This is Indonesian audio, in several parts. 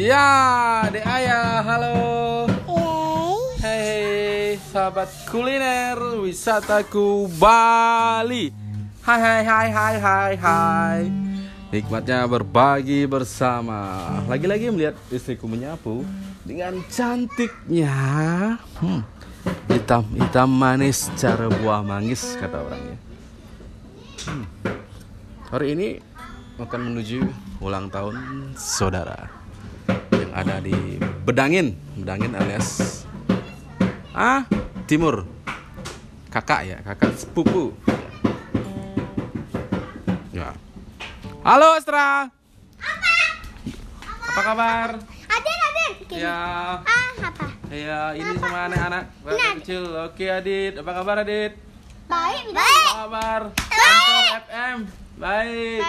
Ya, Dek Ayah, halo. Hei, sahabat kuliner wisataku Bali. Hai. Nikmatnya berbagi bersama. Lagi-lagi melihat istriku menyapu dengan cantiknya. Hitam manis cara buah manggis kata orangnya. Hari ini akan menuju ulang tahun saudara yang ada di Bedangin alias Timur. Kakak sepupu. Ya. Halo Astra. Apa kabar? Adit. Ya. Apa? Ya, ini sama anak-anak kecil. Oke, Adit. Apa kabar, Adit? Baik. Apa kabar? Kantor FM. Baik.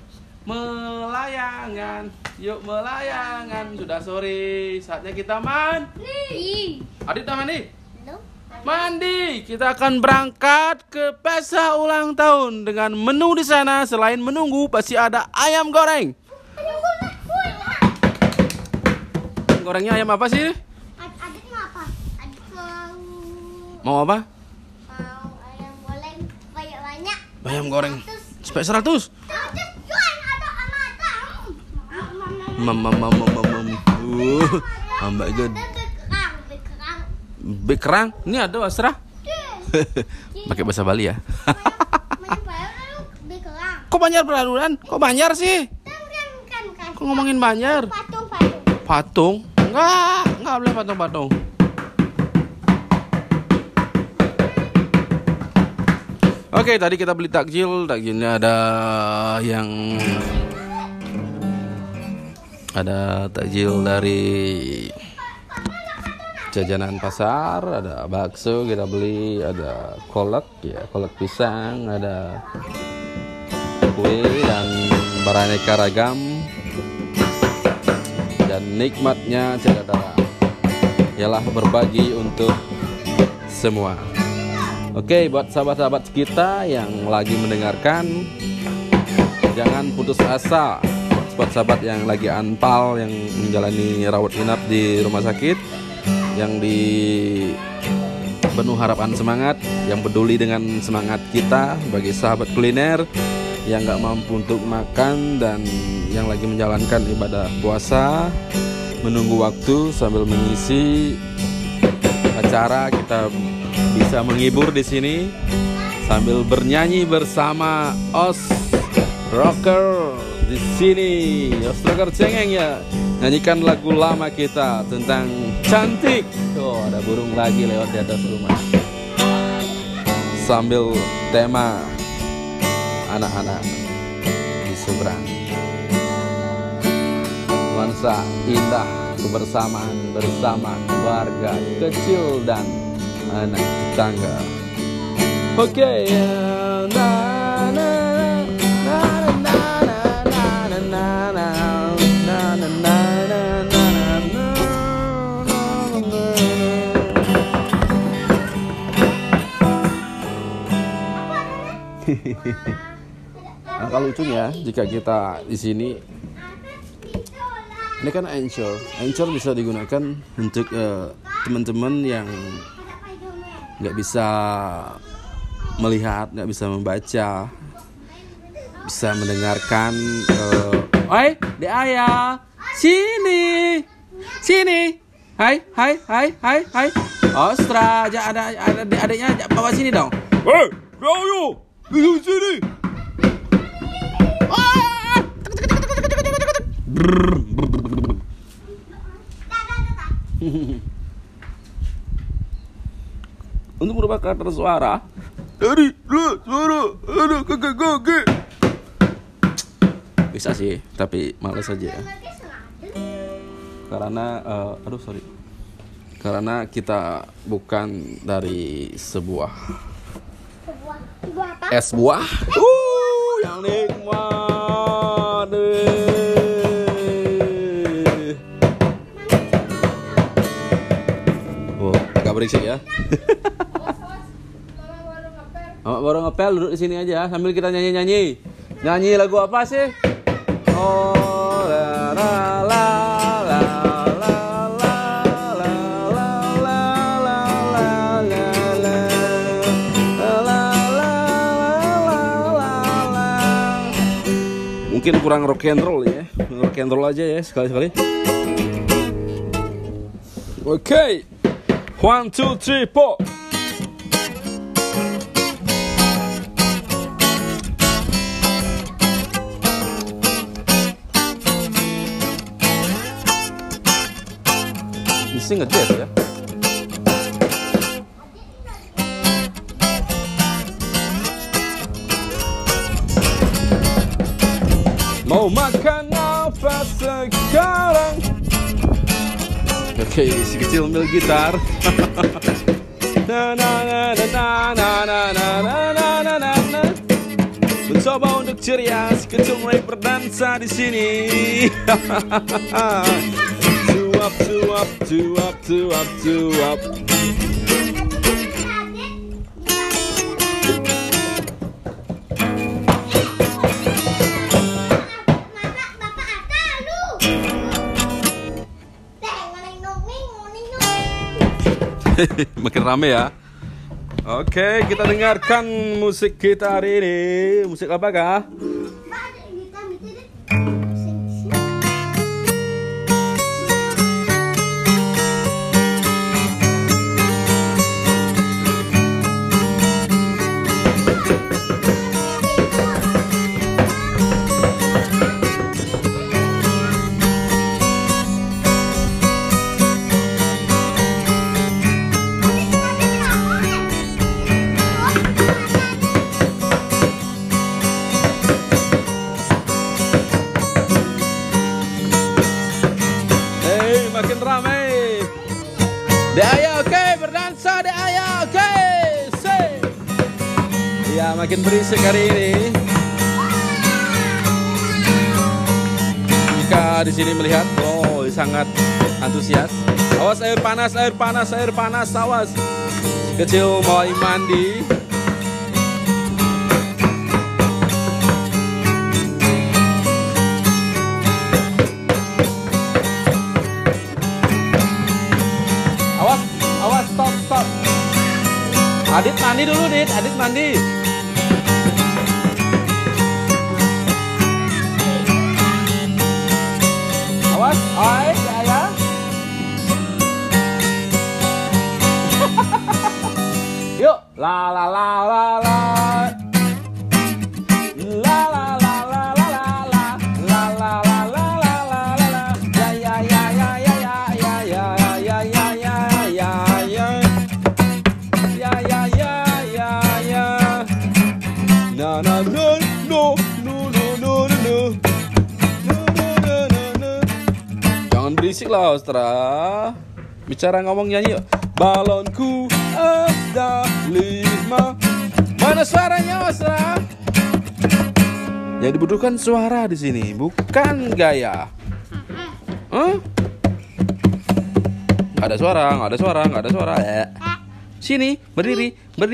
Yuk melayangan. Sudah sore, saatnya kita mandi. Adit udah mandi? Mandi. Kita akan berangkat ke pesta ulang tahun dengan menu di sana. Selain menunggu pasti ada ayam goreng. Gorengnya ayam apa sih? Adit mau apa? Adit Mau apa? mau ayam goreng banyak. Ayam goreng. Sampai 100. Ambak good. Bekerang. Ini ada Asra. Pakai bahasa Bali ya. Kok Banjar belaluran? Kok Banjar sih? Kok ngomongin Banjar? Patung? Enggak boleh patung. Oke, tadi kita beli takjilnya ada takjil dari jajanan pasar, ada bakso kita beli, ada kolak pisang, ada kue dan beraneka ragam. Dan nikmatnya saudara ialah berbagi untuk semua. Oke, buat sahabat-sahabat kita yang lagi mendengarkan, jangan putus asa. Buat sahabat yang lagi anpal, yang menjalani rawat inap di rumah sakit, yang di penuh harapan semangat, yang peduli dengan semangat kita, bagi sahabat kuliner yang gak mampu untuk makan dan yang lagi menjalankan ibadah puasa, menunggu waktu sambil mengisi acara, kita bisa menghibur di sini sambil bernyanyi bersama Os Rocker di sini. Os Rocker cengeng ya, nyanyikan lagu lama kita tentang cantik. Oh, ada burung lagi lewat di atas rumah. Sambil tema anak-anak di seberang. Nuansa indah kebersamaan bersama keluarga kecil dan anak tetangga. Oke, Angka lucunya jika kita di sini, ini kan Anchor bisa digunakan untuk teman-teman yang nggak bisa melihat, nggak bisa membaca, bisa mendengarkan. Oi, Dek Ayah, sini. Hai. Ostra, ada adiknya, bawa sini dong. Hei, Ayo, di sini. Untuk merubah karakter suara dari suara ada kakek. Bisa sih, tapi malas aja ya. Karena kita bukan dari sebuah es buah. Yang nikmat. Agak berisik ya. Mama baru ngepel, duduk di sini aja sambil kita nyanyi. Nyanyi lagu apa sih? Oh la la la la mungkin kurang rock and roll ya. Rock and roll aja ya sekali-sekali. Oke. 1, 2, 3, 4. Mesti ngejazz ya. Mau makan apa sekarang? Oke, si kecil ambil gitar. Na na na na na na na na na na na na. Mencoba untuk ceria, si kecil mulai berdansa di sini. Cuap cuap cuap cuap cuap. Makin rame ya. Oke, kita dengarkan musik kita hari ini. Musik apa kah? Makin ramai. Dek Ayah oke, berdansa Dek Ayah oke. Ya, makin berisik hari ini. Jika di sini melihat, oh sangat antusias. Awas air panas, air panas, air panas, awas. Kecil mau mandi. Awas, stop. Adit mandi dulu, Dit. Adit mandi. Awas, oi, Ayah. Yuk, la la la la la. La la la la la la la. La la la la la la la. Ya ya ya ya ya ya ya ya ya ya ya. No no no no no no no no. Jangan berisik lah, Ostra. Bicara ngomong nyanyi yuk. Balonku ada 5. Mana suaranya, Ostra? Yang dibutuhkan suara di sini, bukan gaya. Nggak ada suara. Sini, berdiri.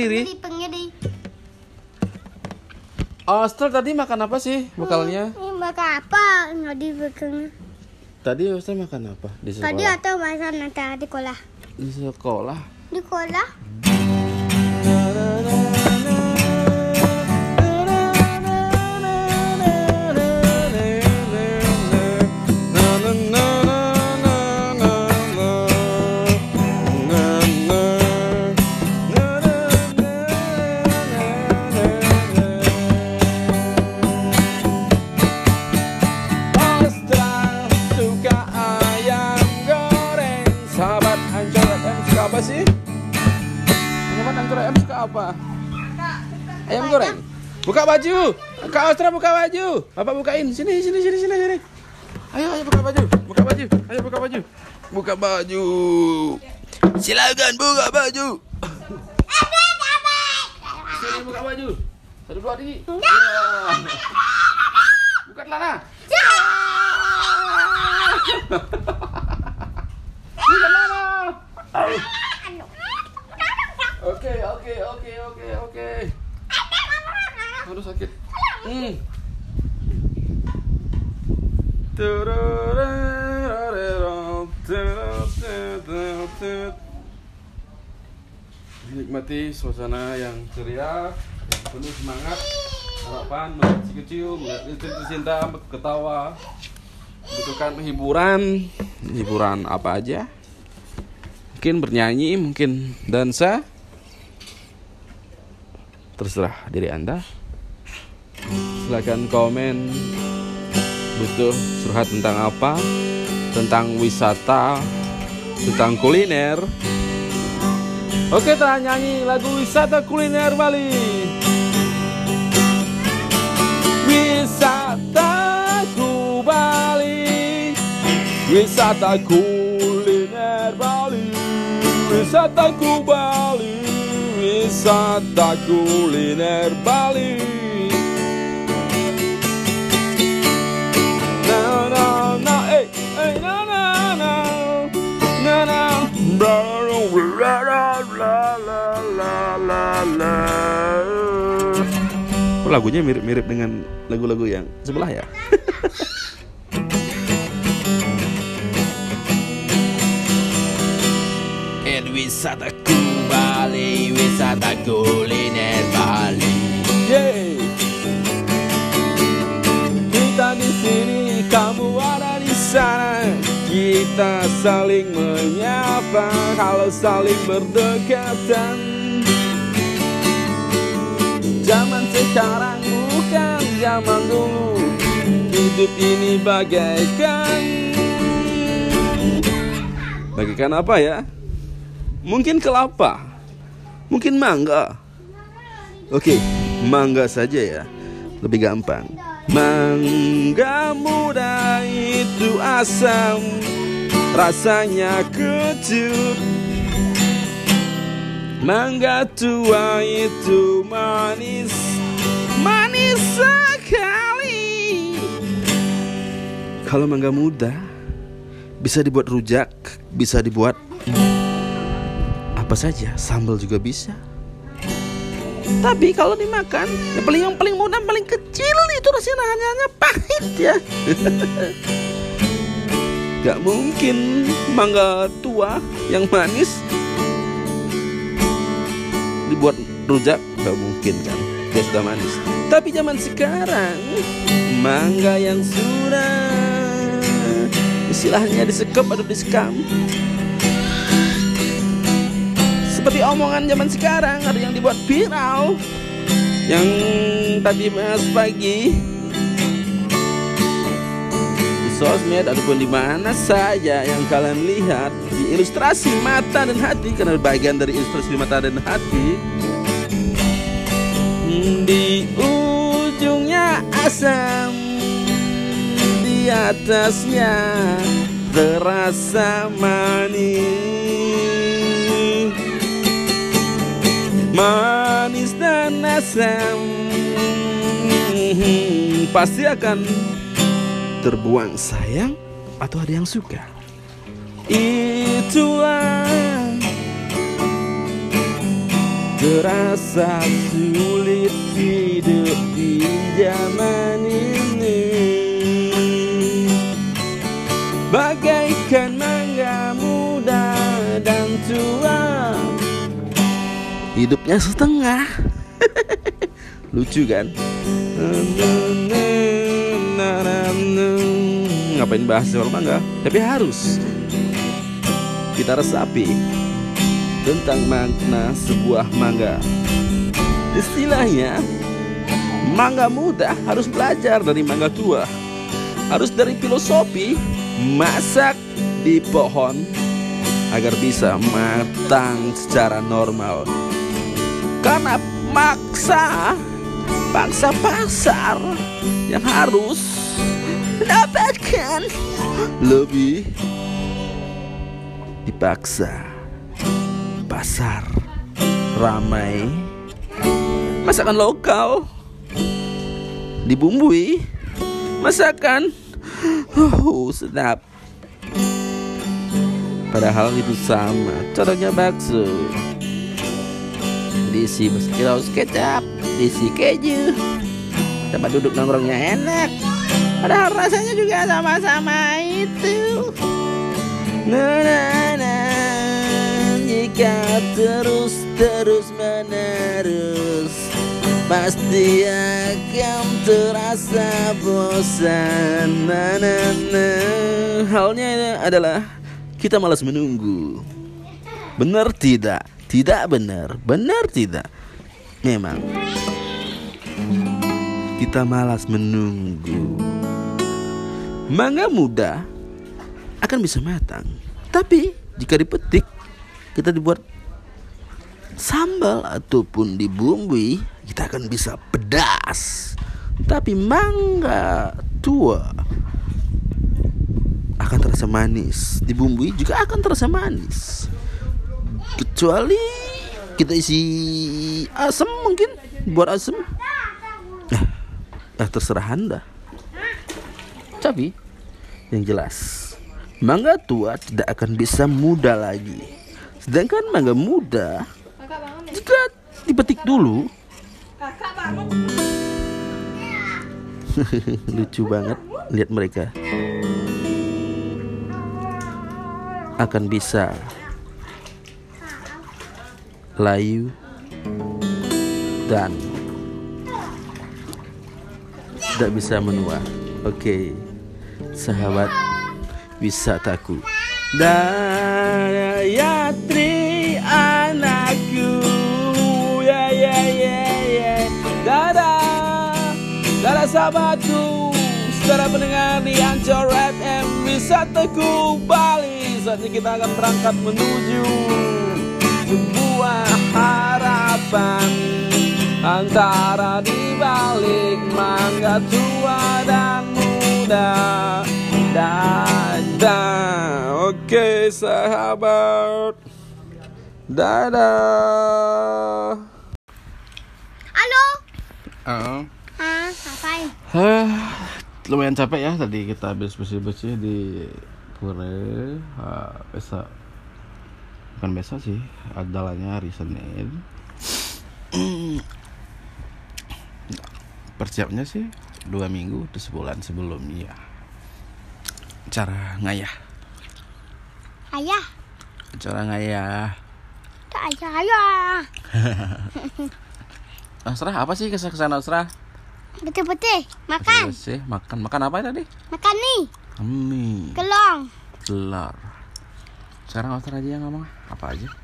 Ostra tadi makan apa sih bekalnya? Makan apa? Nggak dibekangnya. Tadi Ostra makan apa di sekolah? Tadi atau makan nanti di sekolah? Di sekolah. Di sekolah? Apa sih? Sahabat Ancur ayam suka apa? Ayam goreng. Buka baju. Kak Ostra buka baju. Bapak bukain. Sini. Ayo buka baju. Ayo buka baju. Buka baju. Silakan buka baju. Sini buka baju. 1, 2, 3. Buka celana. Buka celana. Oke. Aduh sakit. Nikmati suasana yang ceria, yang penuh semangat. harapan melihat si kecil, melihat istri tercinta ketawa, membutuhkan hiburan apa aja, mungkin bernyanyi, mungkin dansa, terserah diri Anda. Silakan komen, butuh curhat tentang apa, tentang wisata, tentang kuliner. Oke, telah nyanyi lagu wisata kuliner Bali. Wisataku Bali, wisata kuliner Bali, wisataku Bali, wisata kuliner Bali. Na na na, na na na, na na, bla bla bla bla bla bla. Lagunya mirip-mirip dengan lagu-lagu yang sebelah ya. Wisataku Bali, wisata kuliner Bali. Yeay. Kita di sini, kamu ada di sana. Kita saling menyapa, kalau saling berdekatan. Zaman sekarang bukan zaman dulu. Hidup ini bagaikan apa ya? Mungkin kelapa, mungkin mangga. Oke, mangga saja ya, lebih gampang. Mangga muda itu asam, rasanya kecut. Mangga tua itu manis, manis sekali. Kalau mangga muda bisa dibuat rujak, bisa dibuat apa saja, sambal juga bisa. Tapi kalau dimakan, yang paling mudah, paling kecil itu rasanya hanya pahit ya. Gak mungkin mangga tua yang manis dibuat rujak, gak mungkin kan, dia sudah manis. Tapi zaman sekarang, mangga yang sudah istilahnya disekap atau disekam, seperti omongan zaman sekarang, ada yang dibuat viral. Yang tadi bahas pagi di sosmed ataupun di mana saja yang kalian lihat, di ilustrasi mata dan hati, karena bagian dari ilustrasi mata dan hati, di ujungnya asam, di atasnya terasa manis. Manis dan asam pasti akan terbuang sayang, atau ada yang suka. Itulah terasa sulit hidup di zaman ini, bagaikan mangga muda dan tua, hidupnya setengah. Lucu kan? Ngapain bahas soal mangga? Tapi harus kita resapi tentang makna sebuah mangga. Istilahnya, mangga muda harus belajar dari mangga tua, harus dari filosofi masak di pohon agar bisa matang secara normal. Karena paksa pasar yang harus mendapatkan lebih, dipaksa pasar ramai, masakan lokal dibumbui, masakan sedap, padahal itu sama. Contohnya bakso, diisi saus kecap, diisi keju, tempat duduk nongkrongnya enak, padahal rasanya juga sama-sama itu. Jika terus menerus pasti akan terasa bosan. Halnya adalah kita malas menunggu. Benar tidak? Tidak benar. Benar tidak? Memang kita malas menunggu. Mangga muda akan bisa matang, tapi jika dipetik, kita dibuat sambal ataupun dibumbui, kita akan bisa pedas. Tapi mangga tua akan terasa manis, dibumbui juga akan terasa manis. Kecuali kita isi asam, mungkin buat asam. Terserah Anda. Tapi yang jelas, mangga tua tidak akan bisa muda lagi. Sedangkan mangga muda, jika dipetik dulu, lucu banget lihat mereka, akan bisa layu dan tidak bisa menua. Oke, sahabat wisataku, Dayatri anakku, ya. Dadah sahabatku, saudara pendengar di Ancol FM Wisataku Bali. Saatnya kita akan berangkat menuju sebuah harapan antara di balik mangga tua dan muda. Dadah. Oke sahabat, dadah. Halo. Ngapain? Lumayan capek ya, tadi kita habis bersih-bersih di Pura. Besok sih, adalannya hari Senin. Persiapnya sih 2 minggu atau sebulan sebelumnya. Cara ngayah. Ayah. Cara ngayah. Ayah. Asrah, apa sih kesan Asrah? Betul-betul. Makan. Makan apa tadi? Makan mie. Telur. Sekarang Asrah aja yang ngomong. Apa aja?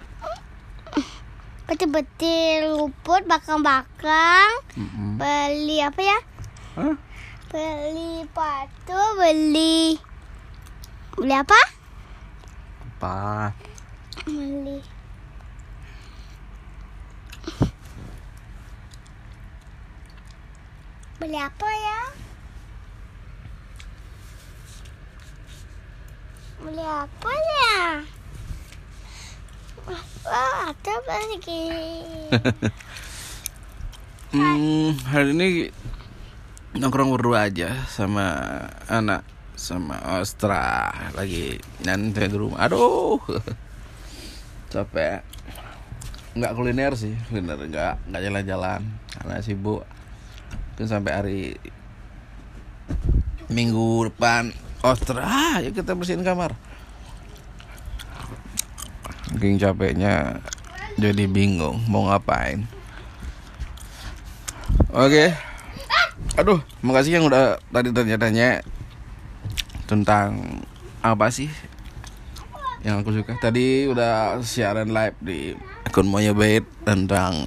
Betul-betul rumput, bakang-bakang. Beli apa ya? Beli batu, beli apa? Beli apa ya? Beli apa ya? Ada lagi. Hari ini nongkrong berdua aja sama anak, sama Ostra, lagi nyantai di rumah. Aduh, capek. Nggak kuliner sih, nggak jalan-jalan karena sibuk. Mungkin sampai hari Minggu depan Ostra, yuk kita bersihin kamar. Mungkin capeknya jadi bingung mau ngapain. Oke. Aduh, makasih yang udah tadi tanya-tanya tentang apa sih yang aku suka. Tadi udah siaran live di akun Moya Bait tentang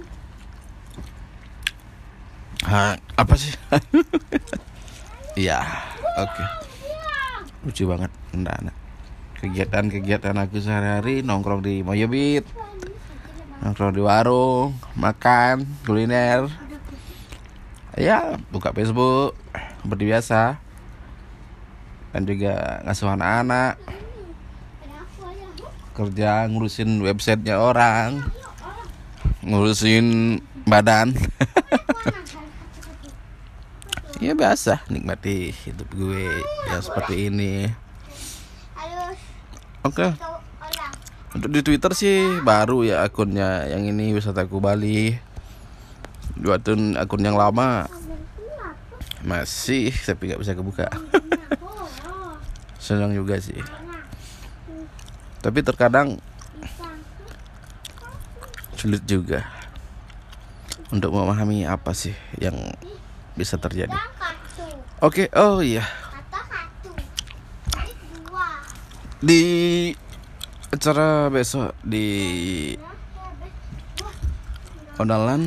apa sih? Iya, oke. Lucu banget anak-anak. Kegiatan aku sehari-hari nongkrong di Moya Bait, nongkrong di warung, makan, kuliner. Ya, buka Facebook seperti biasa. Dan juga ngasuh anak-anak, kerja ngurusin websitenya orang, ngurusin badan. Ya biasa, nikmati hidup gue ya seperti ini. Oke. Untuk di Twitter sih baru ya akunnya yang ini, Wisataku Bali. Buatin akun yang lama masih tapi nggak bisa kebuka. Senang juga sih. Tapi terkadang sulit juga. untuk memahami apa sih yang bisa terjadi. Dan kartu. Oke, oh iya. Atau satu. Ini dua. Di acara besok di Odalan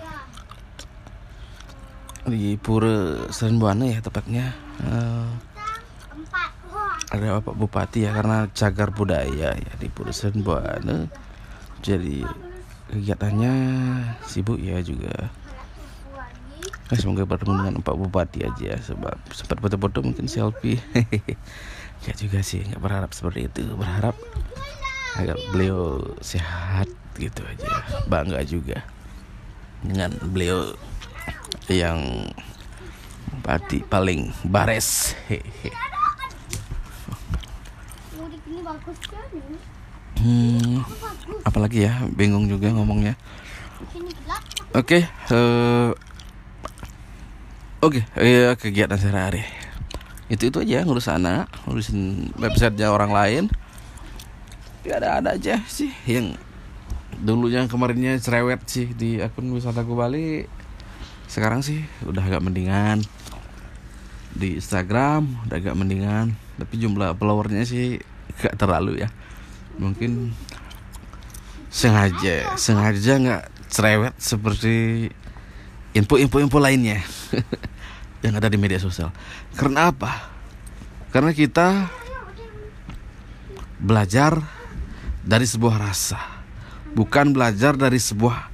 di Pura Serenbuana ya tepatnya. Empat. Wah. Ada Bapak Bupati ya, karena cagar budaya ya di Pura Serenbuana. Jadi kegiatannya sibuk ya juga. Semoga bertemu dengan Pak Bupati aja, sebab sempat foto-foto mungkin selfie. Enggak juga sih, nggak berharap seperti itu. Berharap agar beliau sehat gitu aja. Bangga juga dengan beliau yang bupati paling bares. Mudik ini bagus kan? Apalagi ya, bingung juga ngomongnya. Ini gelap. Oke, ya kegiatan sehari-hari. Itu aja, ngurus anak, ngurusin websitenya orang lain. Ya ada aja sih yang dulunya kemarinnya cerewet sih di akun Wisataku Bali. Sekarang sih udah agak mendingan. Di Instagram udah agak mendingan, tapi jumlah followernya sih gak terlalu ya. Mungkin sengaja nggak cerewet seperti info lainnya yang ada di media sosial. Karena apa? Karena kita belajar dari sebuah rasa, bukan belajar dari sebuah,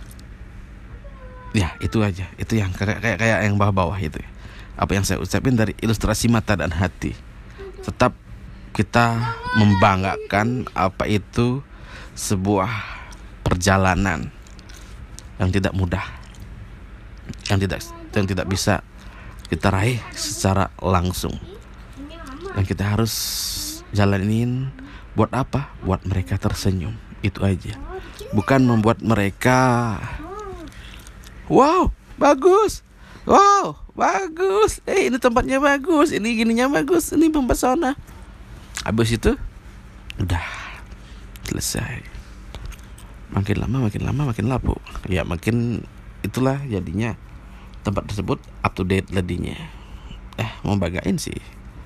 ya itu aja. Itu yang kayak yang bawah itu. Apa yang saya ucapin dari ilustrasi mata dan hati. Tetap kita membanggakan apa itu sebuah perjalanan yang tidak mudah, yang tidak bisa kita raih secara langsung. Yang kita harus jalanin buat apa? Buat mereka tersenyum. Itu aja. Bukan membuat mereka wow, bagus. Wow, bagus. Ini tempatnya bagus. Ini gininya bagus. Ini mempesona. Habis itu udah selesai. Makin lama makin lapu. Ya makin itulah jadinya tempat tersebut up to date ladinya. Mau banggain sih.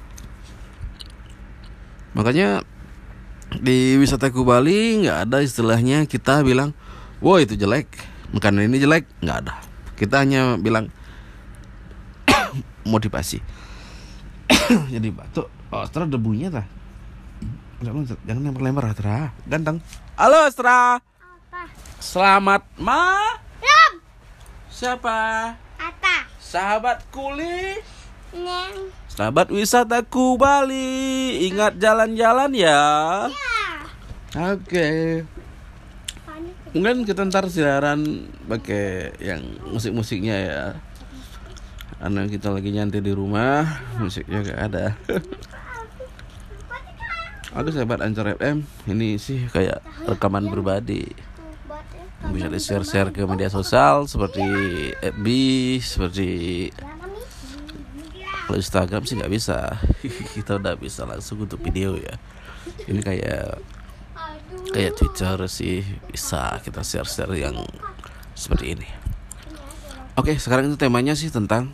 Makanya di Wisataku Bali nggak ada istilahnya kita bilang, wah itu jelek, makanan ini jelek, nggak ada. Kita hanya bilang motivasi. Jadi batuk. Astra debunya tah. Jangan lempar Astra. Ganteng. Halo Astra. Apa? Selamat Ram. Siapa? Ata. Sahabat kuli. Neng. Sahabat Wisataku Bali. Ingat jalan-jalan ya. Ya. Oke. Mungkin kita ntar siaran pakai yang musik-musiknya ya. Karena kita lagi nyantai di rumah, musiknya gak ada. Aduh sahabat Anchor FM, ini sih kayak rekaman pribadi. Bisa di-share ke media sosial seperti FB, seperti kalau Instagram sih nggak bisa. Kita udah bisa langsung untuk video ya. Ini kayak Twitter sih bisa kita share yang seperti ini. Oke, sekarang itu temanya sih tentang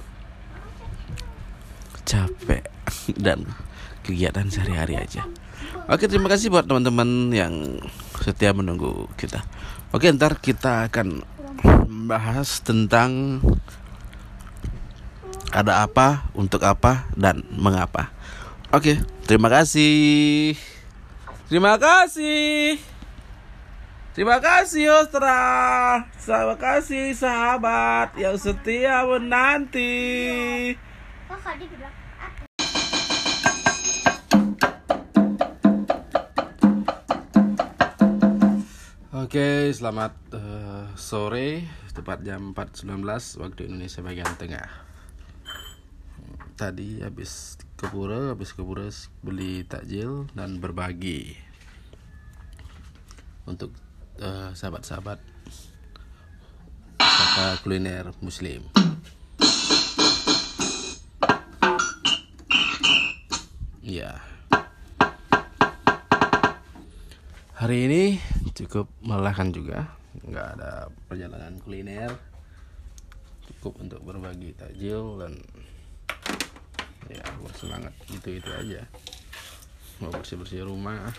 capek dan kegiatan sehari-hari aja. Oke, terima kasih buat teman-teman yang setia menunggu kita. Oke, ntar kita akan membahas tentang ada apa, untuk apa, dan mengapa. Oke, terima kasih. Terima kasih. Terima kasih Ostra. Terima kasih sahabat yang setia menanti. Oke, selamat sore. Tepat jam 4.19 waktu Indonesia bagian tengah. Tadi habis ke pura beli takjil dan berbagi untuk sahabat-sahabat wisata kuliner muslim. Ya. Hari ini cukup melelahkan juga. nggak ada perjalanan kuliner, cukup untuk berbagi takjil dan ya bersemangat gitu aja. Mau bersih rumah,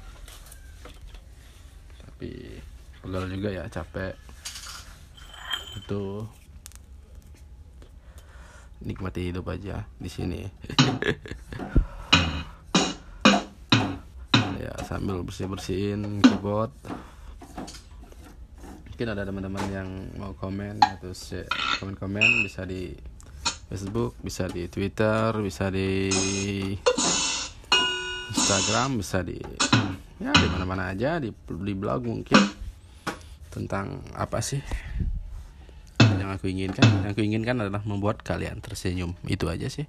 tapi pegal juga ya, capek. Itu nikmati hidup aja di sini. Ya sambil bersihin keyboard. Mungkin ada teman-teman yang mau komen atau komen bisa di Facebook, bisa di Twitter, bisa di Instagram, bisa di mana-mana aja, di blog mungkin, tentang apa sih yang aku inginkan. Yang aku inginkan adalah membuat kalian tersenyum, itu aja sih.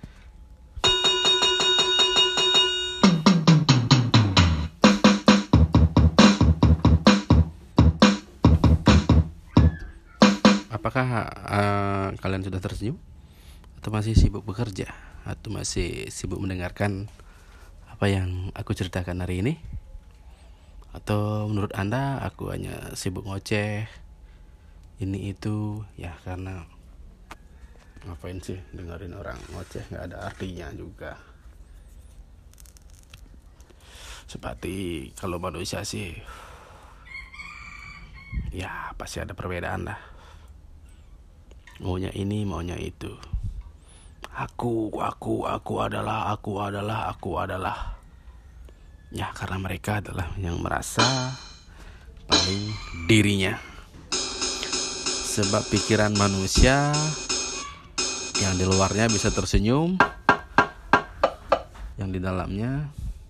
Apakah kalian sudah tersenyum? Atau masih sibuk bekerja? Atau masih sibuk mendengarkan apa yang aku ceritakan hari ini? Atau menurut Anda aku hanya sibuk ngoceh ini itu? Ya karena ngapain sih dengerin orang ngoceh, gak ada artinya juga. Seperti kalau manusia sih ya pasti ada perbedaan lah. Maunya ini, maunya itu. Aku adalah. Ya karena mereka adalah yang merasa paling dirinya. Sebab pikiran manusia yang di luarnya bisa tersenyum, yang di dalamnya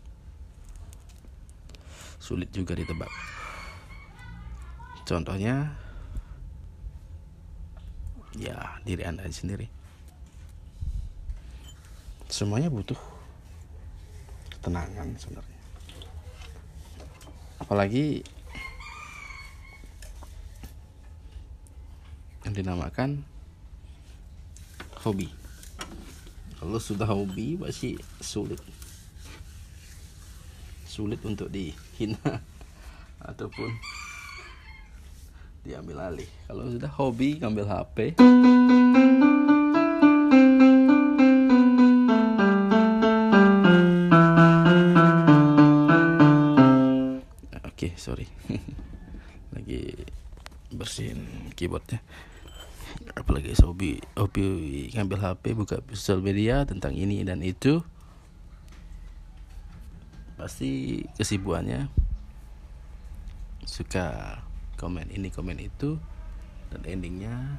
sulit juga ditebak. Contohnya ya diri Anda sendiri. Semuanya butuh ketenangan sebenarnya. Apalagi yang dinamakan hobi. Kalau sudah hobi pasti sulit untuk dihina ataupun diambil alih. Kalau sudah hobi ngambil HP, sorry lagi bersihin keyboardnya. Apalagi hobi ngambil HP, buka sosial media tentang ini dan itu, pasti kesibukannya suka komen ini komen itu, dan endingnya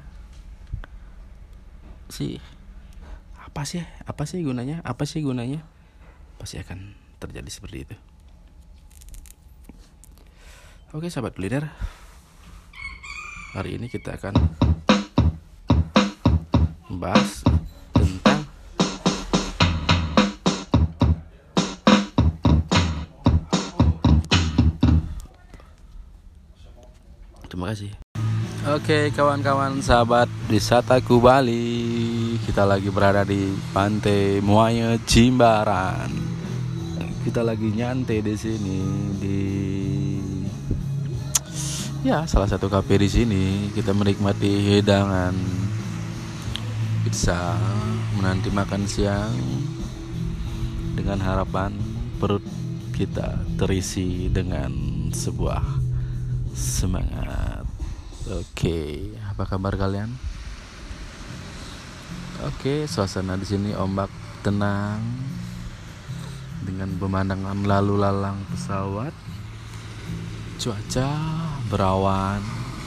sih apa sih gunanya pasti akan terjadi seperti itu. Oke sahabat kuliner, hari ini kita akan membahas tentang terima kasih. Oke kawan-kawan sahabat wisataku Bali, kita lagi berada di Pantai Muaya Jimbaran. Kita lagi nyantai di sini di salah satu kafe di sini. Kita menikmati hidangan pizza, menanti makan siang dengan harapan perut kita terisi dengan sebuah semangat. Oke, apa kabar kalian? Oke, suasana di sini ombak tenang dengan pemandangan lalu lalang pesawat. Cuaca berawan,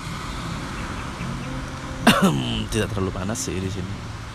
tidak terlalu panas sih di sini.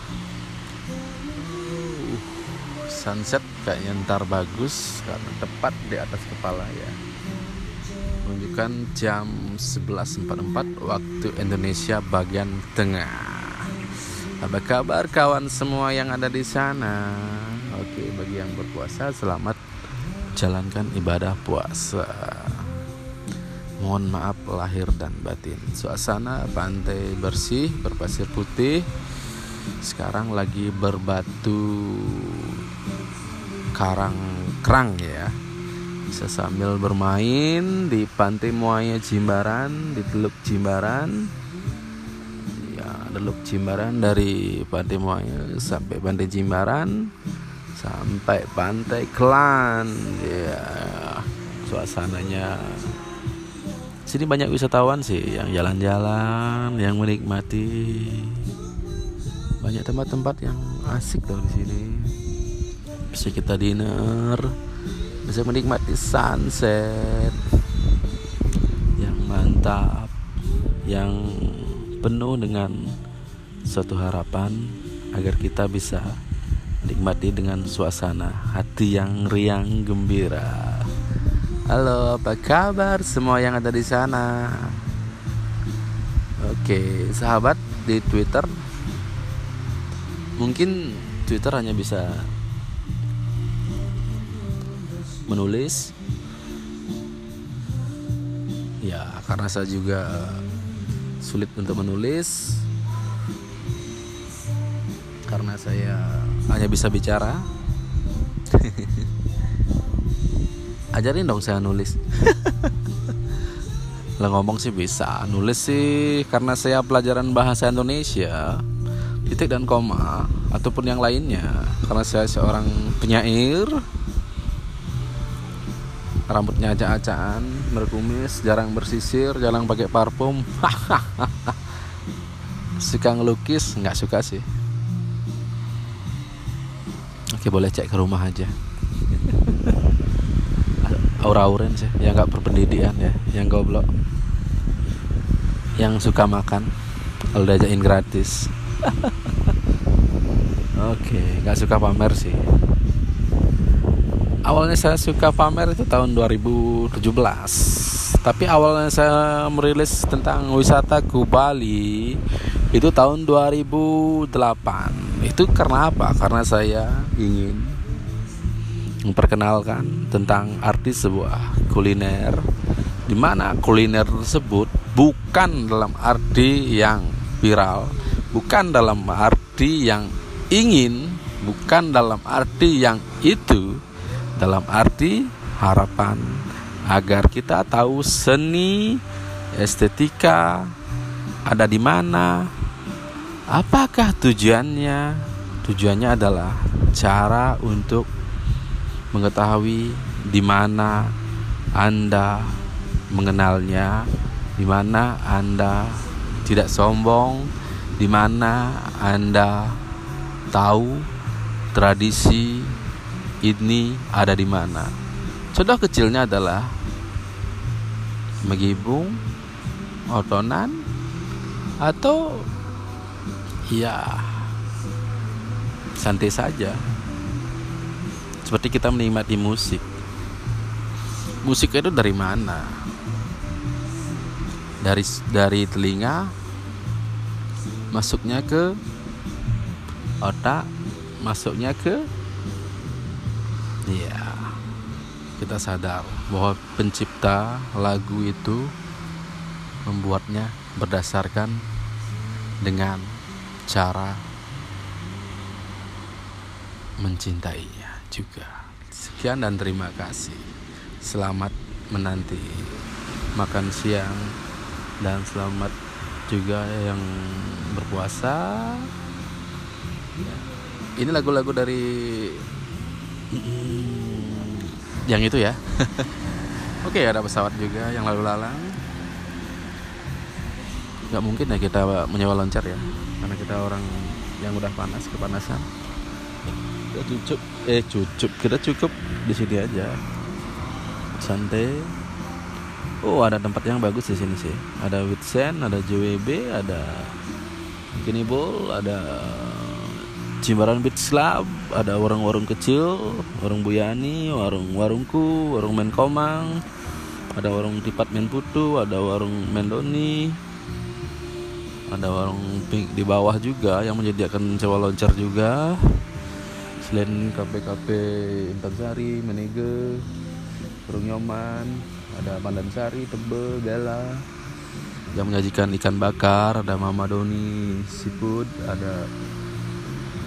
Sunset kayaknya ntar bagus karena tepat di atas kepala ya. Menunjukkan jam 11.44 waktu Indonesia bagian tengah. Apa kabar kawan semua yang ada di sana? Oke, bagi yang berpuasa selamat jalankan ibadah puasa. Mohon maaf lahir dan batin. Suasana pantai bersih berpasir putih. Sekarang lagi berbatu kerang ya. bisa sambil bermain di Pantai Muaya Jimbaran, di Teluk Jimbaran. Ya, Teluk Jimbaran dari Pantai Muaya sampai Pantai Jimbaran, sampai Pantai Klan. Ya, suasananya sini banyak wisatawan sih yang jalan-jalan, yang menikmati. Banyak tempat-tempat yang asik tuh di sini. Bisa kita dinner, bisa menikmati sunset yang mantap, yang penuh dengan suatu harapan agar kita bisa menikmati dengan suasana hati yang riang gembira. Halo, apa kabar semua yang ada di sana? Oke, sahabat di Twitter. Mungkin Twitter hanya bisa menulis. Ya, karena saya juga sulit untuk menulis, karena saya hanya bisa bicara. Ajarin dong saya nulis. Lah ngomong sih bisa, nulis sih karena saya pelajaran bahasa Indonesia, titik dan koma ataupun yang lainnya, karena saya seorang penyair. Rambutnya acak-acakan, berkumis, jarang bersisir, jarang pakai parfum. Suka ngelukis, nggak suka sih. Oke, boleh cek ke rumah aja. Aura-auren sih, yang nggak berpendidikan ya, yang goblok, yang suka makan kalau diajakin gratis. Oke, nggak suka pamer sih. Awalnya saya suka pamer itu tahun 2017. Tapi awalnya saya merilis tentang wisata ke Bali itu tahun 2008. Itu karena apa? Karena saya ingin memperkenalkan tentang arti sebuah kuliner, di mana kuliner tersebut bukan dalam arti yang viral, bukan dalam arti yang ingin, bukan dalam arti yang itu, dalam arti harapan agar kita tahu seni, estetika ada di mana, apakah tujuannya. Tujuannya adalah cara untuk mengetahui di mana Anda mengenalnya, di mana Anda tidak sombong, di mana Anda tahu tradisi ini ada di mana. Contoh kecilnya adalah Megibung, Otonan, atau ya santai saja. Seperti kita menikmati musik. Musik itu dari mana? Dari telinga masuknya ke otak, masuknya ke kita sadar bahwa pencipta lagu itu membuatnya berdasarkan dengan cara mencintainya juga. Sekian dan terima kasih. Selamat menanti makan siang dan selamat juga yang berpuasa. Ini lagu-lagu dari yang itu ya. Oke, ada pesawat juga yang lalu lalang. Gak mungkin ya kita menyewa loncat ya, karena kita orang yang udah panas, kepanasan. Kita cukup di sini aja, santai. Oh, ada tempat yang bagus di sini sih. Ada Witsen, ada JWB, ada Kini Bowl, ada Jimbaran Beach Club, ada warung-warung kecil, warung Buyani, warungku, warung Menkomang, ada warung Tipat Menputu, ada warung Mendoni, ada warung Pink di bawah juga yang menyediakan sewa loncar juga. Selain kafe-kafe Intan Sari, Menege, Warung Nyoman, ada Pandansari, Tebel, Bella yang menyajikan ikan bakar, ada Mama Doni Seafood, ada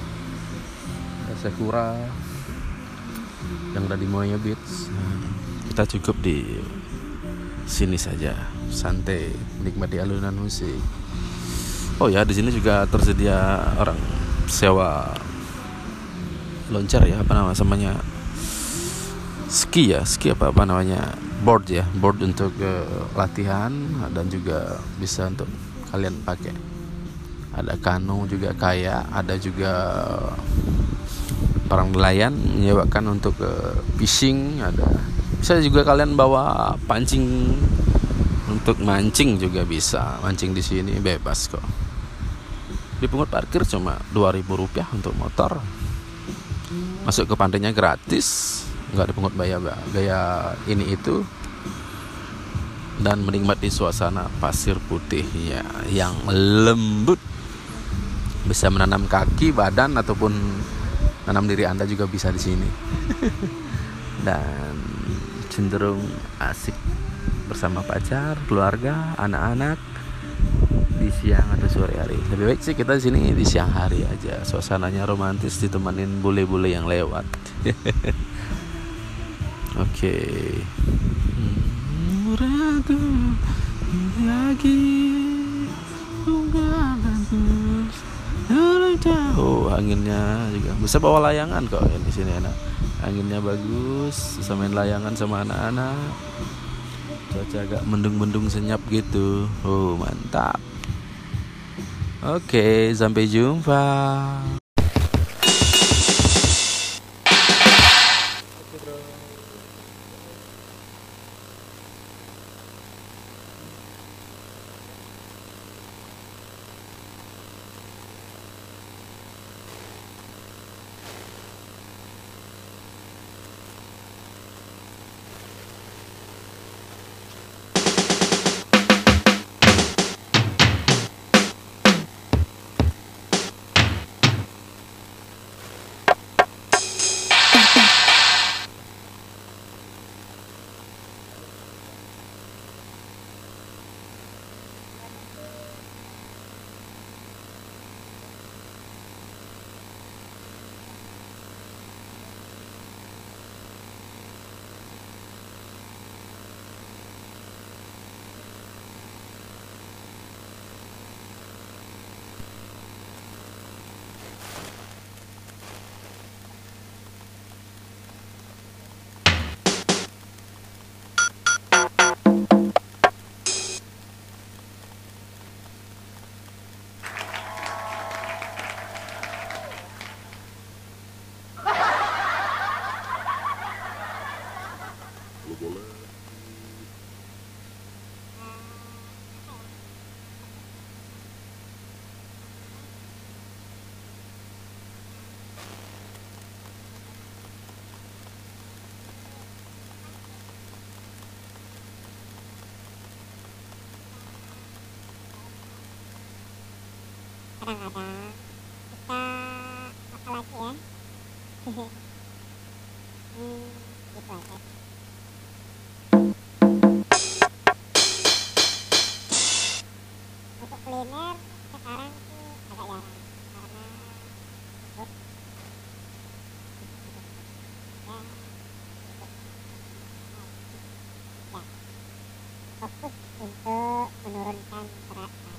Sekura yang ada di Muaya Beach. kita cukup di sini saja, santai menikmati alunan musik. Oh ya, di sini juga tersedia orang sewa loncat ya, apa namanya, ski apa namanya, board untuk latihan, dan juga bisa untuk kalian pakai. Ada kano juga, kayak ada juga orang nelayan menyewakan untuk fishing, ada. Bisa juga kalian bawa pancing untuk mancing juga bisa. Mancing di sini bebas kok. Dipungut parkir cuma Rp2.000 untuk motor. Masuk ke pantainya gratis, nggak dipungut biaya ini itu. Dan menikmati suasana pasir putihnya yang lembut. Bisa menanam kaki, badan, ataupun tanam diri Anda juga bisa di sini. Dan cenderung asik bersama pacar, keluarga, anak-anak di siang atau sore hari. Lebih baik sih kita di sini di siang hari aja. Suasananya romantis ditemenin bule-bule yang lewat. Oke. Ragu lagi. Oh, anginnya juga bisa bawa layangan kok di sini enak. Anginnya bagus, bisa main layangan sama anak-anak. Cuaca agak mendung-mendung senyap gitu. Oh, mantap. Oke, sampai jumpa. Kadang-kadang kita apa lagi ya? Gitu aja. Untuk kuliner sekarang sih agak jarang karena ya, fokus untuk menurunkan berat badan.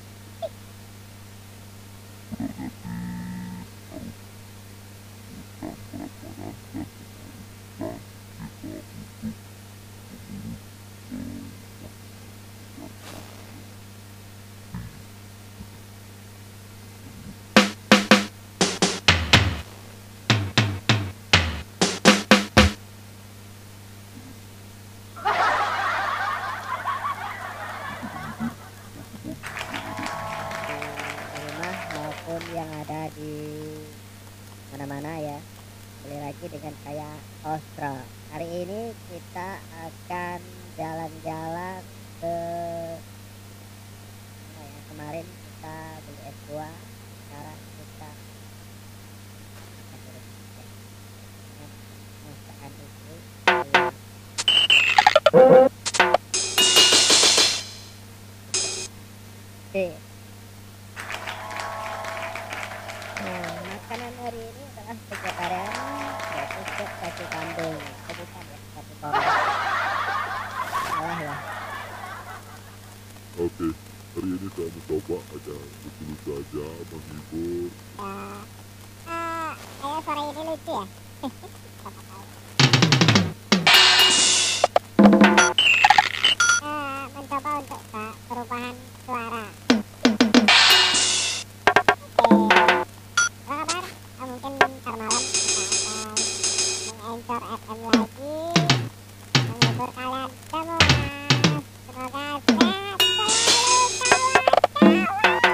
Rumah maupun yang ada di mana-mana ya, kembali lagi dengan saya Ostro. Hari ini kita akan jalan-jalan ke mana ya? Kemarin kita beli es buah, sekarang kita masakan itu. Nah, makanan hari ini adalah vegetarian, yaitu sup kaki kambing. Bukan ya, kaki kambing. kalah ya. Oke, hari ini saya mencoba aja lucu-lucu aja menghibur. Kayak suara ini lucu ya. Mencoba untuk perubahan suara. Oke, apa kabar? Mungkin ntar malam kita akan meng-Anchor FM lagi, menghibur kalian semua. Semoga sehat selalu kawan-kawan.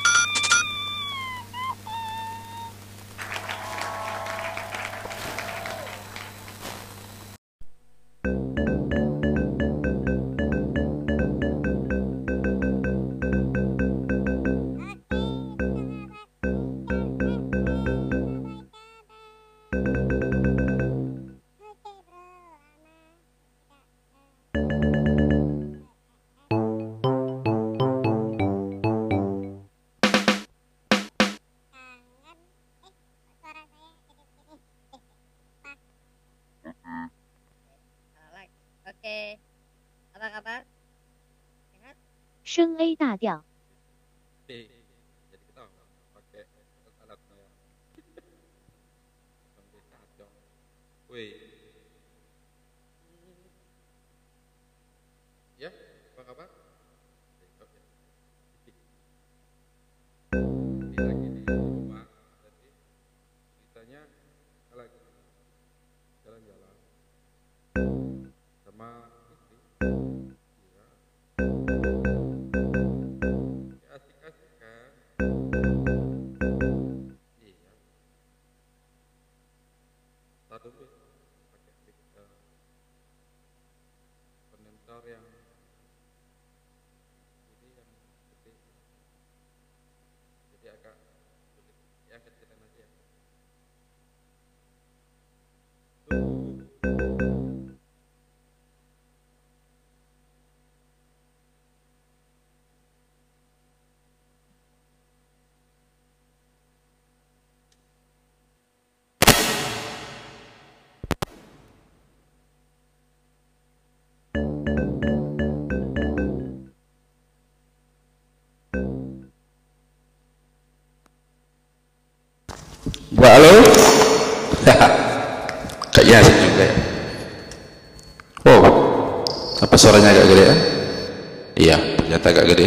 Oke, apa kabar? Sehat? 升 A 大调， jadi kita pakai alat kayak sampai kacau. Wih, ya apa kabar? Oke. Ini lagi di rumah, jadi ceritanya lagi jalan-jalan sama istri. Iya. Ya, asik-asik kan? Iya. Ntar dulu ya, pakai kondensor yang ini yang gede, jadi agak sulit. Yang kecilan aja ya. Mbak, halo? Kayaknya asik juga ya. Oh, apa suaranya agak gede ya? Iya, ternyata agak gede.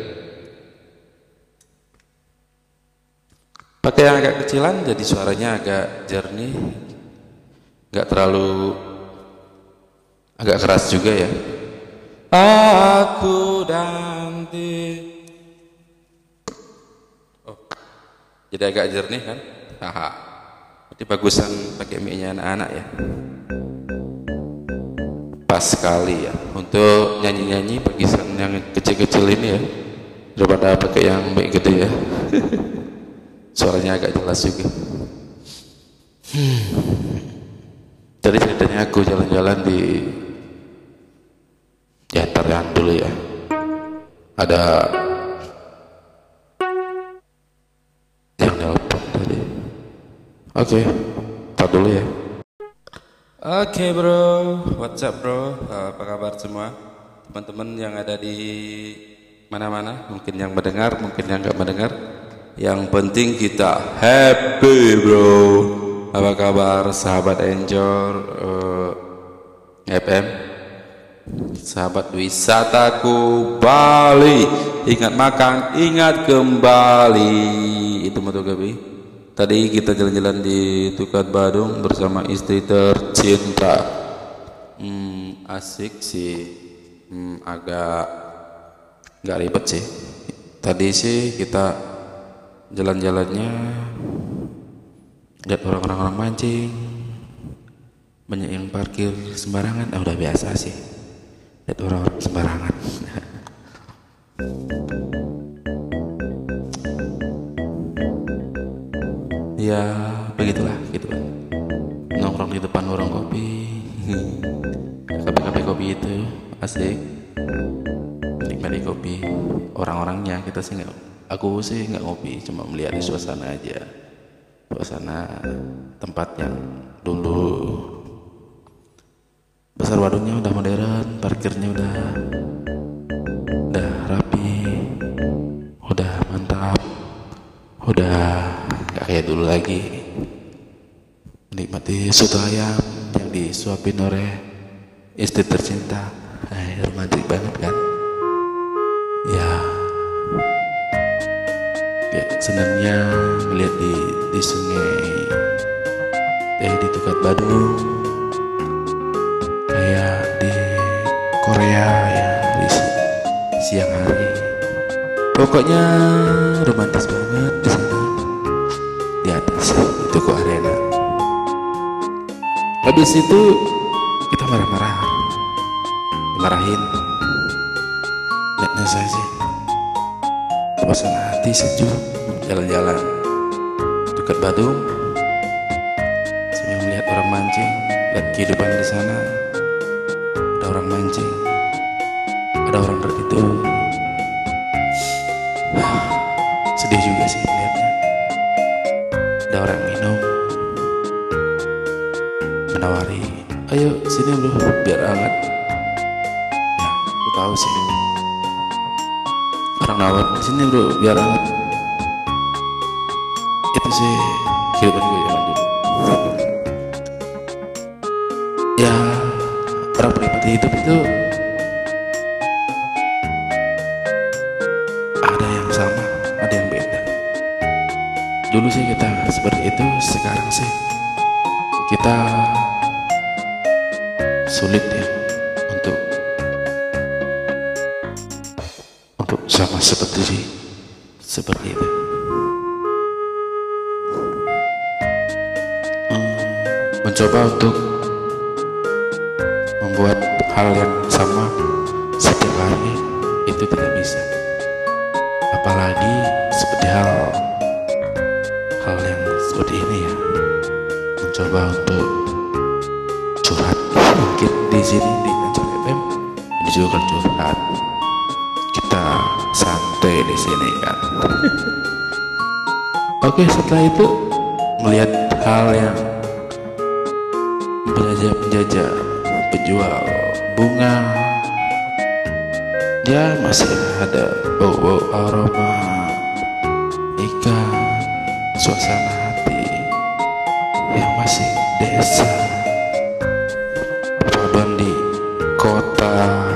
Pakai yang agak kecilan jadi suaranya agak jernih, nggak terlalu agak keras juga ya. Aku dan oh, jadi agak jernih kan? Haha. Jadi bagusan pakai mic-nya anak-anak ya. Pas sekali ya untuk nyanyi-nyanyi bagusan yang kecil-kecil ini ya, daripada pakai yang mic gede ya. Suaranya agak jelas juga. Jadi ceritanya aku jalan-jalan di Tarian dulu ya. Ada yang nelpon tadi. Oke, tar dulu ya. Oke bro, what's up bro? Apa kabar semua? Teman-teman yang ada di mana-mana, mungkin yang mendengar, mungkin yang nggak mendengar. Yang penting kita happy bro. Apa kabar sahabat Anchor FM, sahabat wisataku Bali? Ingat makan, ingat kembali. Itu moto Gabi. Tadi kita jalan-jalan di Tukat Badung bersama istri tercinta. Asik sih, agak nggak ribet sih. Tadi sih kita jalan-jalannya lihat orang-orang mancing, banyak yang parkir sembarangan. Udah biasa sih lihat orang-orang sembarangan. Ya begitulah gitu kan, nongkrong di depan warung kopi, kafe-kafe kopi itu asik, nikmati kopi. Orang-orangnya kita sih nggak, aku sih nggak ngopi, cuma melihat di suasana aja, suasana tempat yang dulu Pasar Wadungnya udah modern, parkirnya udah rapi, udah mantap, udah gak kayak dulu lagi. Menikmati soto ayam yang disuapin oleh istri tercinta. Romantis banget kan? Ya senangnya melihat di sungai di dekat Badung, kayak di Korea ya, di siang hari. Pokoknya romantis banget di sana, di atas itu kok arena. Habis itu kita marahin, lihatnya saya sih suasana hati sejuk, jalan-jalan dekat Badung sambil melihat orang mancing, lihat kehidupan di sana. Ada orang mancing, ada orang begitu. Sedih juga sih melihatnya. Ada orang minum, menawari, ayo sini bro biar hangat. Ya aku tahu sih, orang nawar sini bro biar hangat. Itu sih kehidupan gue zaman dulu. Ya orang penikmat hidup itu ada yang sama, ada yang beda. Dulu sih kita seperti itu, sekarang sih kita sulit ya untuk sama seperti itu. Mencoba untuk membuat hal yang sama setiap hari itu tidak bisa, apalagi seperti hal yang seperti ini ya. Mencoba untuk curhat mungkin di sini di Anchor FM, ini juga curhat, kita santai di sini kan. Oke, setelah itu melihat hal yang penjajah penjual bunga, ya masih ada bau aroma ikan, suasana hati yang masih desa, perpaduan di kota.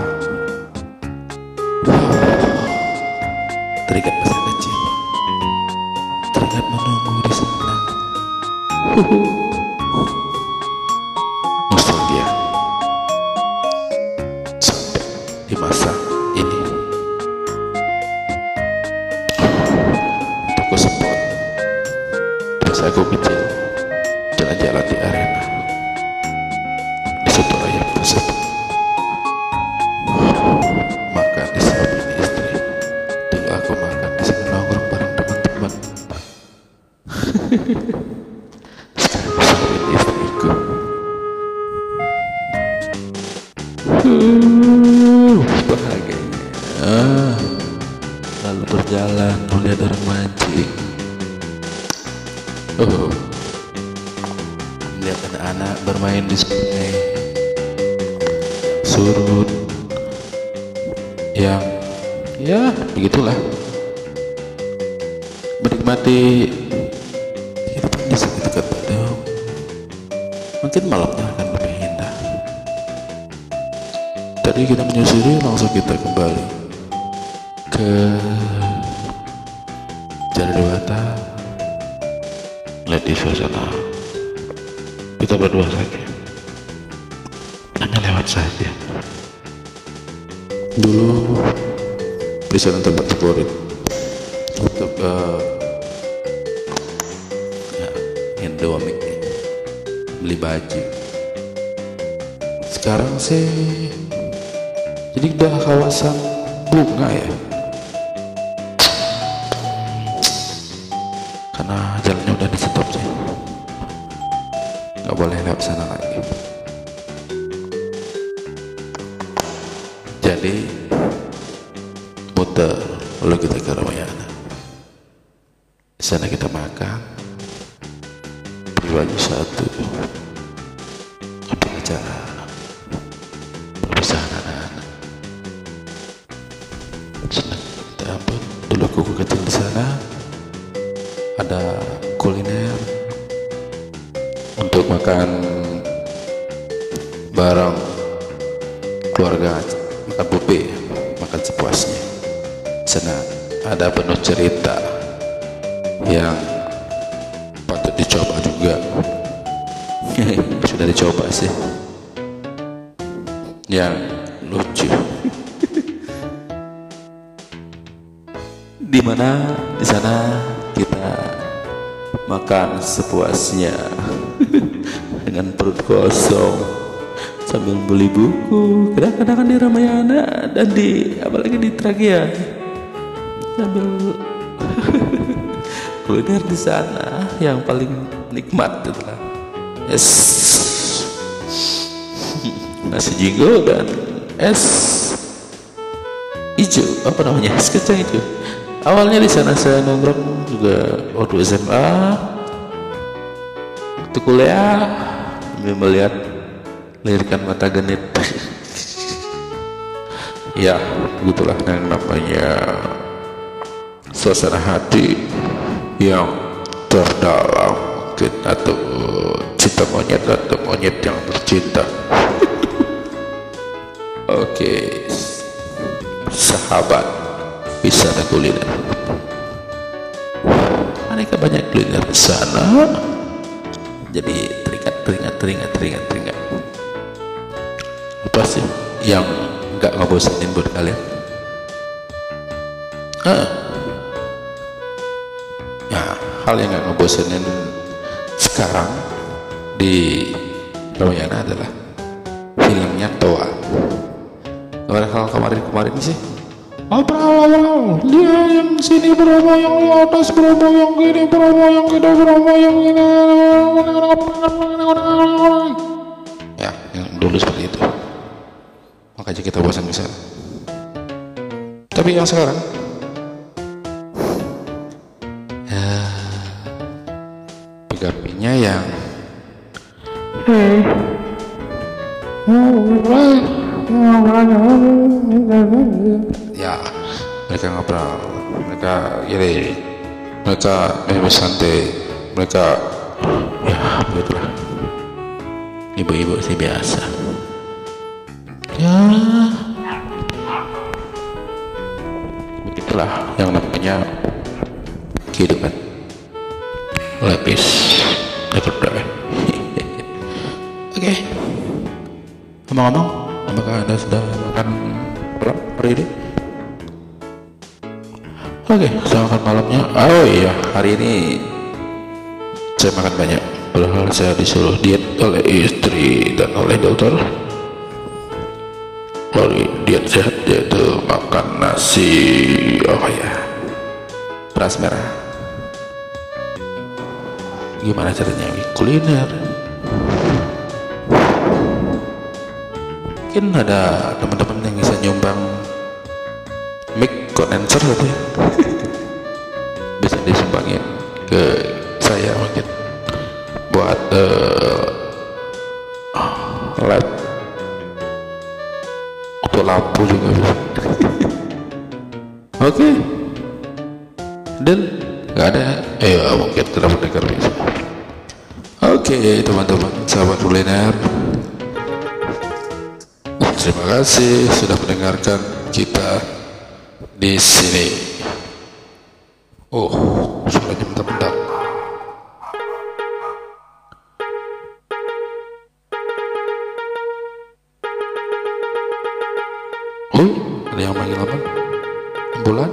Teringat masa kecil, teringat menunggu di sana. Nostalgia sampai di masa ini. Toko spot pas aku kecil, jalan-jalan di arena, di soto ayam tersebut, makan di samping istri. Dulu aku makan di sana nongkrong bareng teman-teman. Sekarang samping istriku. Bahagianya lalu berjalan melihat orang mancing. Melihat anak-anak bermain di sungai surut yang ya begitulah, menikmati kehidupan di sini dekat Badung. Mungkin malamnya akan lebih indah. Tadi kita menyusuri, langsung kita kembali ke Jalan Dewata. Lihat di suasana, kita berdua saja, hanya lewat saja. Dulu di sana tempat favorit untuk Indomie, beli baju. Sekarang sih jadi udah kawasan bunga ya, karena jalannya udah di stop sih, nggak boleh lewat sana lagi. Jadi muter lalu kita ke Ramayana. Di sana kita makan, beli baju satu, ambil acara sepupuku kecil di sana. Ada kuliner untuk makan bareng keluarga, makan buffet, makan sepuasnya. Di sana ada penuh cerita yang patut dicoba juga. Sudah dicoba sih, yang lucu. Dimana di sana kita makan sepuasnya dengan perut kosong sambil beli buku, kadang-kadang di Ramayana dan di apalagi di Tragia, sambil kuliner di sana yang paling nikmat adalah es nasi jingo dan es hijau, apa namanya, es kacang hijau. Awalnya di sana saya nongkrong juga waktu SMA, waktu kuliah, sambil melihat lirikan mata genit. Ya, begitulah yang namanya suasana hati yang terdalam mungkin, atau cinta monyet atau monyet yang tercinta. Oke, sahabat wisata kuliner, mereka banyak kuliner di sana, jadi teringat. Apa sih yang nggak ngebosenin buat kalian? Ya, hal yang nggak ngebosenin sekarang di Ramayana adalah hilangnya toa. Hal kemarin sih, Bromo, dia yang sini Bromo, yang di atas Bromo, yang gini Bromo, yang gini Bromo, yang gini. Ya, yang dulu seperti itu. Makanya kita bosan bisa. Tapi yang sekarang, ya, pegapinya yang ya, mereka ngobrol, mereka gini, mereka santai, mereka ya begitulah, ibu-ibu sih biasa ya, begitulah yang namanya kehidupan lapis everyday. Oke, ngomong-ngomong, apakah Anda sudah makan malam hari ini? Oke, saya makan malamnya. Oh iya, hari ini saya makan banyak. Padahal saya disuruh diet oleh istri dan oleh dokter. Lalu diet sehat yaitu makan nasi, beras merah. Gimana caranya? Kuliner. Mungkin ada teman-teman yang bisa nyumbang mic condenser gitu ya. Bisa disumbangin ke saya mungkin buat LED atau lampu juga bisa. Oke. Dan nggak ada, mungkin tidak mendengar bisa. Oke, teman-teman sahabat kuliner, terima kasih sudah mendengarkan kita di sini. Oh, suaranya bentar-bentar. Ada yang manggil apa? Ambulan?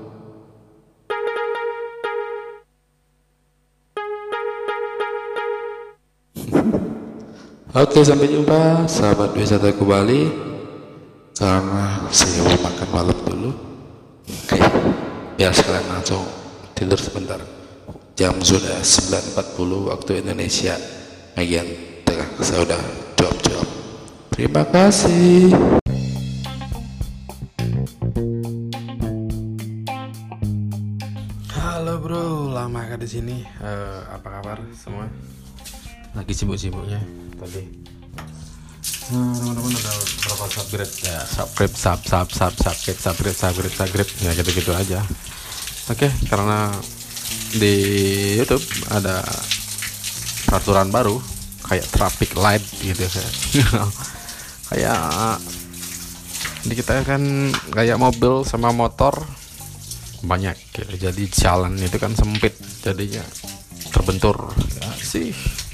Oke, sampai jumpa sahabat wisata ke Bali. Karena saya mau makan malam dulu. Oke, biar sekalian langsung tidur sebentar. Jam sudah 9.40 waktu Indonesia bagian tengah. Saya udah jawab. Terima kasih. Halo bro, lama kan di sini. Apa kabar semua? Lagi sibuk-sibuknya tadi. Teman-teman udah berapa subscribe ya? Subscribe ya gitu-gitu aja. Oke, karena di YouTube ada peraturan baru kayak traffic light gitu kayak di kita kan kayak mobil sama motor banyak ya, jadi jalan itu kan sempit, jadinya terbentur ya sih.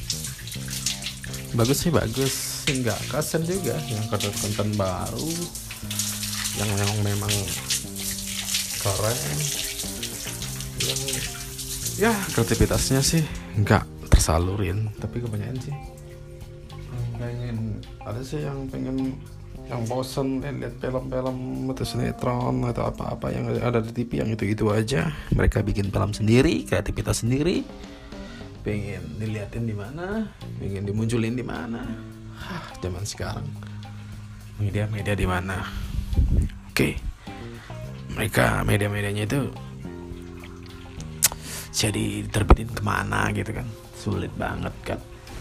Bagus sih, bagus, nggak kasian juga yang konten baru yang memang keren, yang ya kreativitasnya sih nggak tersalurin, tapi kebanyakan sih pengen ada sih yang pengen, yang bosen lihat film-film atau sinetron atau apa-apa yang ada di TV yang itu aja. Mereka bikin film sendiri, kreativitas sendiri, pengen diliatin di mana, pengen dimunculin di mana. Zaman sekarang media-media di mana? Oke, mereka media-medianya itu jadi terbitin kemana gitu kan, sulit banget kan.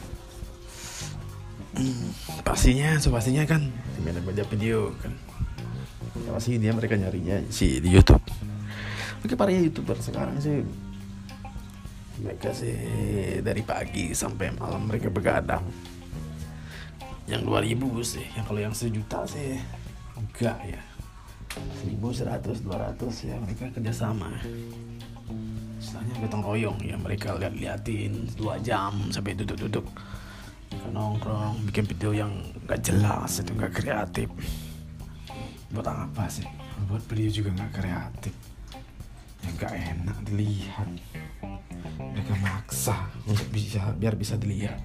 Pastinya kan di media video kan, pasti dia mereka nyarinya sih di YouTube. Oke, para YouTuber sekarang sih mereka sih dari pagi sampai malam mereka begadang. Yang 2.000 sih, yang kalau yang 1 juta sih enggak ya, 1.000, 100, 200 ya mereka kerjasama. Istilahnya gotong royong ya, mereka liatin 2 jam sampai duduk nongkrong bikin video yang nggak jelas, itu nggak kreatif. Buat apa sih buat video juga nggak kreatif, yang nggak enak dilihat. Mereka maksa untuk biar bisa dilihat.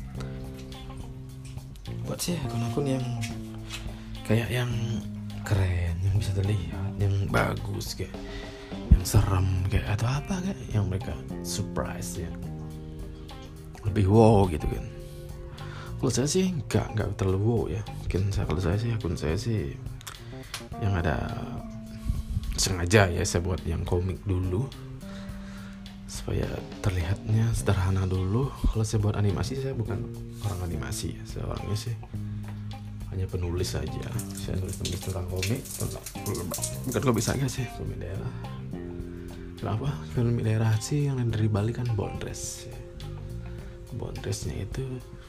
Buat sih akun-akun yang kayak yang keren, yang bisa dilihat, yang bagus, kayak yang serem kayak atau apa kayak yang mereka surprise ya, lebih wow gitu kan. Kalau saya sih nggak terlalu wow ya. Mungkin kalau saya sih akun saya sih yang ada sengaja ya saya buat yang komik dulu supaya terlihatnya sederhana dulu. Kalau saya buat animasi, saya bukan orang animasi ya, saya orangnya sih hanya penulis saja. Saya nulis tentang komik, bukan komik saja sih, komik daerah. Kenapa komik daerah sih? Yang dari Bali kan Bondres. Bondresnya itu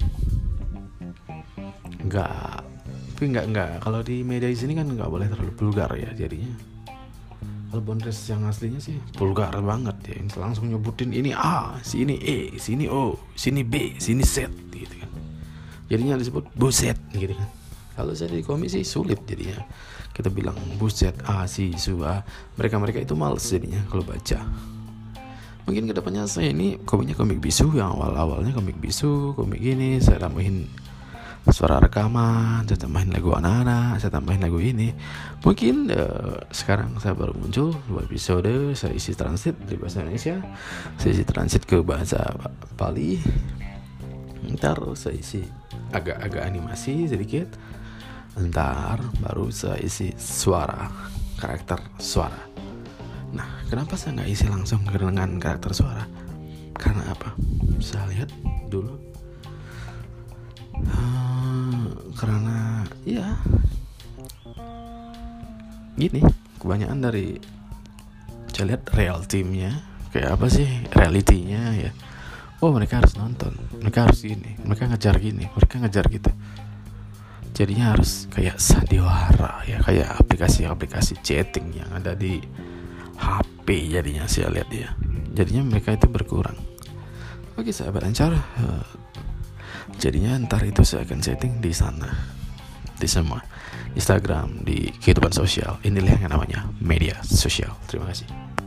enggak kalau di media di sini kan nggak boleh terlalu vulgar ya, jadinya kalau Bondres yang aslinya sih vulgar banget ya, langsung nyebutin ini A, sini E, sini O, sini B, sini Z gitu kan, jadinya disebut buset gitu kan. Kalau saya di komik sih sulit, jadinya kita bilang buset A si su A, mereka itu males jadinya kalau baca. Mungkin kedepannya saya ini komiknya komik bisu, yang awalnya komik bisu, komik gini saya tambahin suara rekaman, saya tambahin lagu anak-anak, saya tambahin lagu ini. Mungkin sekarang saya baru muncul 2 episode, saya isi transit dari bahasa Indonesia, saya isi transit ke bahasa Bali, ntar saya isi agak animasi sedikit, ntar baru saya isi suara, karakter suara. Nah, kenapa saya nggak isi langsung dengan karakter suara? Karena apa? Saya lihat dulu karena ya gini, kebanyakan dari saya lihat real timnya kayak apa sih, realitinya ya, oh mereka harus nonton, mereka harus gini, mereka ngejar gini, mereka ngejar gitu, jadinya harus kayak sandiwara ya, kayak aplikasi chatting yang ada di HP, jadinya saya lihat ya, jadinya mereka itu berkurang. Oke sahabat Anchor, jadinya ntar itu saya akan setting di sana, di semua Instagram, di kehidupan sosial. Inilah yang namanya media sosial. Terima kasih.